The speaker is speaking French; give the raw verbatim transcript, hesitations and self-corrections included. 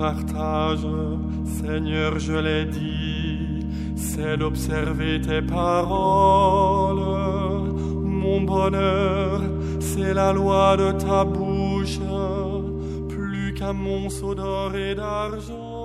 partage, Seigneur, je l'ai dit, c'est d'observer tes paroles. Mon bonheur, c'est la loi de ta bouche, plus qu'un monceau d'or et d'argent.